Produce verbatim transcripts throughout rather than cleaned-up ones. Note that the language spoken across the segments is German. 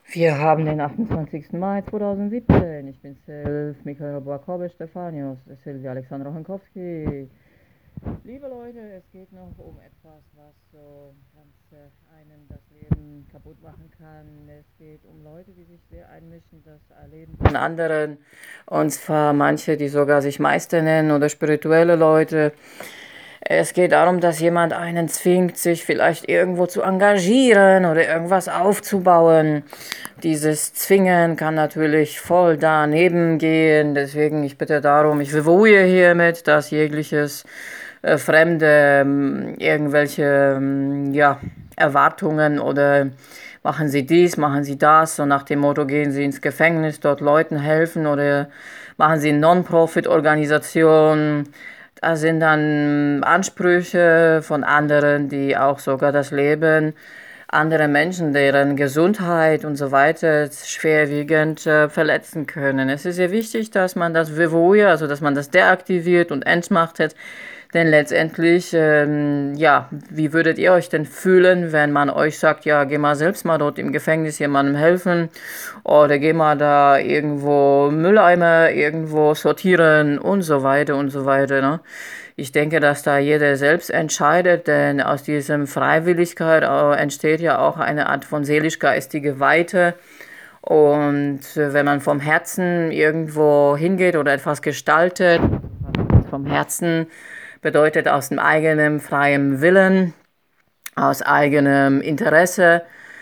Wir haben den achtundzwanzigsten Mai zweitausendsiebzehn. Ich bin Sylv Michael Boakovic Stefanius, Silvia Alexandra Honkowski. Liebe Leute, es geht noch um etwas, was so ganz äh, einem das Leben kaputt machen kann. Es geht um Leute, die sich sehr einmischen, das Erleben von anderen. Und zwar manche, die sogar sich Meister nennen oder spirituelle Leute. Es geht darum, dass jemand einen zwingt, sich vielleicht irgendwo zu engagieren oder irgendwas aufzubauen. Dieses Zwingen kann natürlich voll daneben gehen. Deswegen, ich bitte darum, ich bewohe hiermit, dass jegliches äh, Fremde ähm, irgendwelche ähm, ja, Erwartungen oder machen Sie dies, machen Sie das, so nach dem Motto, gehen Sie ins Gefängnis, dort Leuten helfen oder machen Sie eine Non-Profit-Organisation. Da sind dann Ansprüche von anderen, die auch sogar das Leben anderer Menschen, deren Gesundheit und so weiter schwerwiegend äh, verletzen können. Es ist sehr wichtig, dass man das Vivoja, also dass man das deaktiviert und entmachtet, denn letztendlich, ähm, ja, wie würdet ihr euch denn fühlen, wenn man euch sagt, ja, geh mal selbst mal dort im Gefängnis jemandem helfen oder geh mal da irgendwo Mülleimer irgendwo sortieren und so weiter und so weiter, ne? Ich denke, dass da jeder selbst entscheidet, denn aus diesem Freiwilligkeit äh, entsteht ja auch eine Art von seelisch-geistige Weite. Und äh, wenn man vom Herzen irgendwo hingeht oder etwas gestaltet, vom Herzen bedeutet aus dem eigenen freien Willen, aus eigenem Interesse,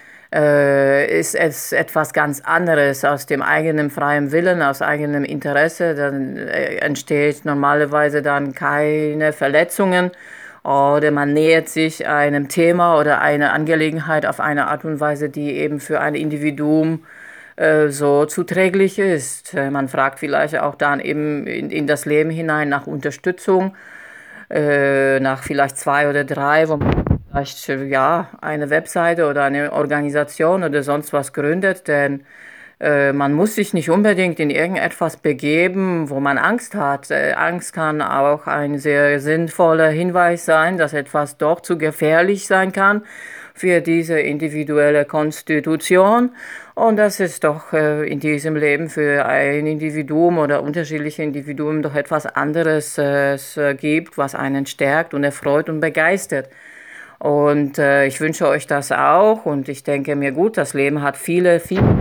äh, ist es etwas ganz anderes. Aus dem eigenen freien Willen, aus eigenem Interesse, dann äh, entsteht normalerweise dann keine Verletzungen oder man nähert sich einem Thema oder einer Angelegenheit auf eine Art und Weise, die eben für ein Individuum äh, so zuträglich ist. Äh, Man fragt vielleicht auch dann eben in, in das Leben hinein nach Unterstützung, äh, nach vielleicht zwei oder drei, wo man vielleicht äh, ja, eine Webseite oder eine Organisation oder sonst was gründet, denn äh, man muss sich nicht unbedingt in irgendetwas begeben, wo man Angst hat. Äh, Angst kann auch ein sehr sinnvoller Hinweis sein, dass etwas doch zu gefährlich sein kann für diese individuelle Konstitution. Und das ist doch äh, in diesem Leben für ein Individuum oder unterschiedliche Individuen doch etwas anderes äh, es äh, gibt, was einen stärkt und erfreut und begeistert. Und äh, ich wünsche euch das auch und ich denke mir, gut, das Leben hat viele, viele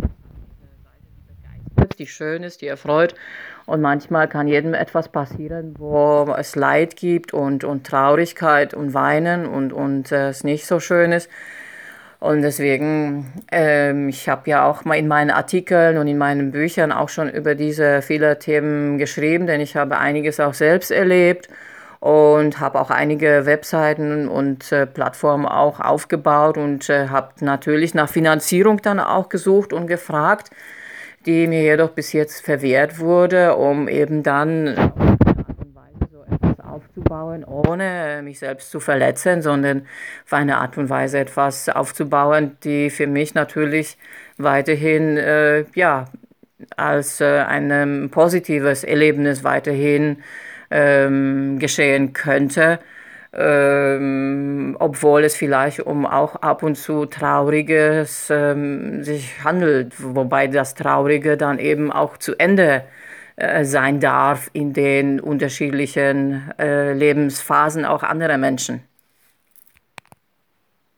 die schön ist, die erfreut. Und manchmal kann jedem etwas passieren, wo es Leid gibt und, und Traurigkeit und Weinen und, und äh, es nicht so schön ist. Und deswegen, ähm, ich habe ja auch mal in meinen Artikeln und in meinen Büchern auch schon über diese viele Themen geschrieben, denn ich habe einiges auch selbst erlebt und habe auch einige Webseiten und äh, Plattformen auch aufgebaut und äh, habe natürlich nach Finanzierung dann auch gesucht und gefragt, die mir jedoch bis jetzt verwehrt wurde, um eben dann auf eine Art und Weise so etwas aufzubauen, ohne mich selbst zu verletzen, sondern auf eine Art und Weise etwas aufzubauen, die für mich natürlich weiterhin äh, ja, als äh, ein positives Erlebnis weiterhin ähm, geschehen könnte, ähm, obwohl es vielleicht um auch ab und zu Trauriges ähm, sich handelt, wobei das Traurige dann eben auch zu Ende äh, sein darf in den unterschiedlichen äh, Lebensphasen auch anderer Menschen.